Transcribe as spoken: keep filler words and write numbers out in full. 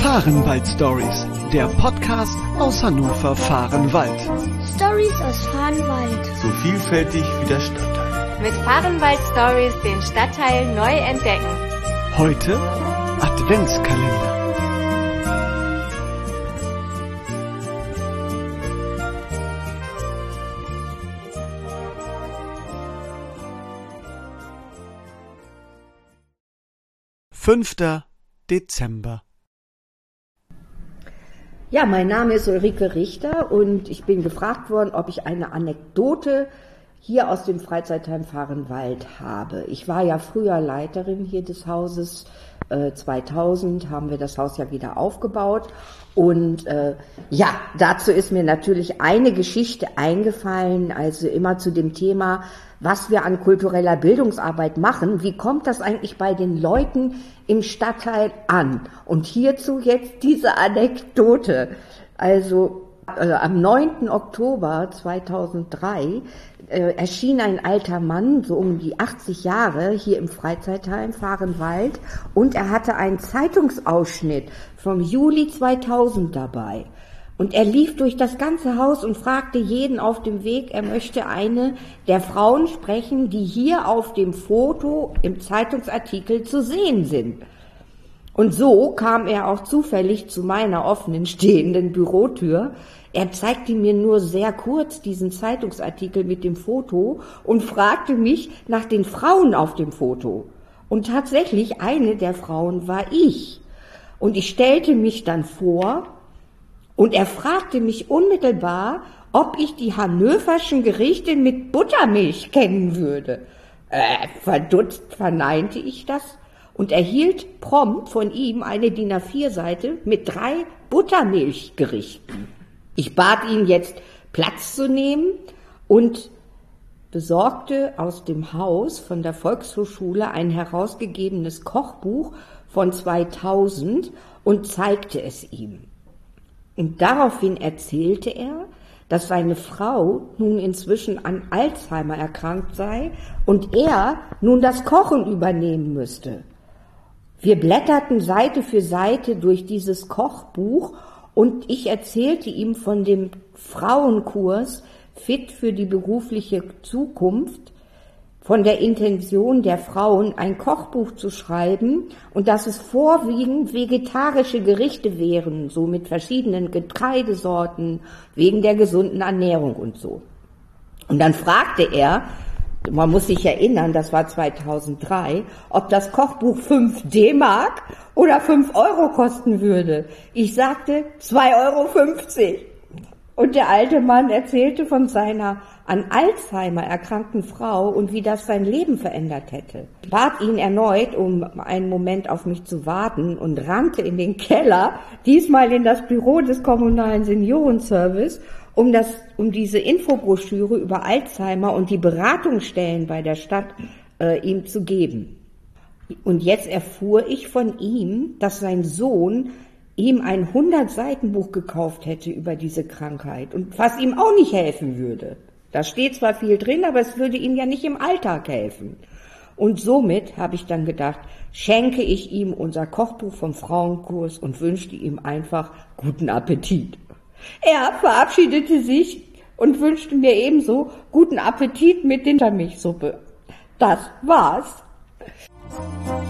Fahrenwald-Stories, der Podcast aus Hannover-Fahrenwald. Stories aus Fahrenwald. So vielfältig wie der Stadtteil. Mit Fahrenwald-Stories den Stadtteil neu entdecken. Heute Adventskalender. fünfter Dezember. Ja, mein Name ist Ulrike Richter und ich bin gefragt worden, ob ich eine Anekdote hier aus dem Freizeitheim Fahrenwald habe. Ich war ja früher Leiterin hier des Hauses. Äh, zweitausend haben wir das Haus ja wieder aufgebaut. Und äh, ja, dazu ist mir natürlich eine Geschichte eingefallen, also immer zu dem Thema, was wir an kultureller Bildungsarbeit machen. Wie kommt das eigentlich bei den Leuten im Stadtteil an? Und hierzu jetzt diese Anekdote. Also äh, am neunten Oktober zweitausenddrei äh, erschien ein alter Mann, so um die achtzig Jahre, hier im Freizeitheim Fahrenwald, und er hatte einen Zeitungsausschnitt vom Juli zweitausend dabei. Und er lief durch das ganze Haus und fragte jeden auf dem Weg, er möchte eine der Frauen sprechen, die hier auf dem Foto im Zeitungsartikel zu sehen sind. Und so kam er auch zufällig zu meiner offenen stehenden Bürotür. Er zeigte mir nur sehr kurz diesen Zeitungsartikel mit dem Foto und fragte mich nach den Frauen auf dem Foto. Und tatsächlich eine der Frauen war ich. Und ich stellte mich dann vor, und er fragte mich unmittelbar, ob ich die hannoverschen Gerichte mit Buttermilch kennen würde. Äh, verdutzt verneinte ich das und erhielt prompt von ihm eine D I N A vier Seite mit drei Buttermilchgerichten. Ich bat ihn jetzt, Platz zu nehmen und besorgte aus dem Haus von der Volkshochschule ein herausgegebenes Kochbuch von zweitausend und zeigte es ihm. Und daraufhin erzählte er, dass seine Frau nun inzwischen an Alzheimer erkrankt sei und er nun das Kochen übernehmen müsste. Wir blätterten Seite für Seite durch dieses Kochbuch und ich erzählte ihm von dem Frauenkurs Fit für die berufliche Zukunft, von der Intention der Frauen, ein Kochbuch zu schreiben und dass es vorwiegend vegetarische Gerichte wären, so mit verschiedenen Getreidesorten, wegen der gesunden Ernährung und so. Und dann fragte er, man muss sich erinnern, das war zweitausenddrei, ob das Kochbuch fünf D-Mark oder fünf Euro kosten würde. Ich sagte zwei Euro fünfzig. Und der alte Mann erzählte von seiner an Alzheimer erkrankten Frau und wie das sein Leben verändert hätte. Ich bat ihn erneut, um einen Moment auf mich zu warten und rannte in den Keller, diesmal in das Büro des kommunalen Seniorenservice, um das, um diese Infobroschüre über Alzheimer und die Beratungsstellen bei der Stadt äh, ihm zu geben. Und jetzt erfuhr ich von ihm, dass sein Sohn ihm ein hundert-Seiten-Buch gekauft hätte über diese Krankheit und was ihm auch nicht helfen würde. Da steht zwar viel drin, aber es würde ihm ja nicht im Alltag helfen. Und somit habe ich dann gedacht, schenke ich ihm unser Kochbuch vom Frauenkurs und wünschte ihm einfach guten Appetit. Er verabschiedete sich und wünschte mir ebenso guten Appetit mit der Milchsuppe. Das war's.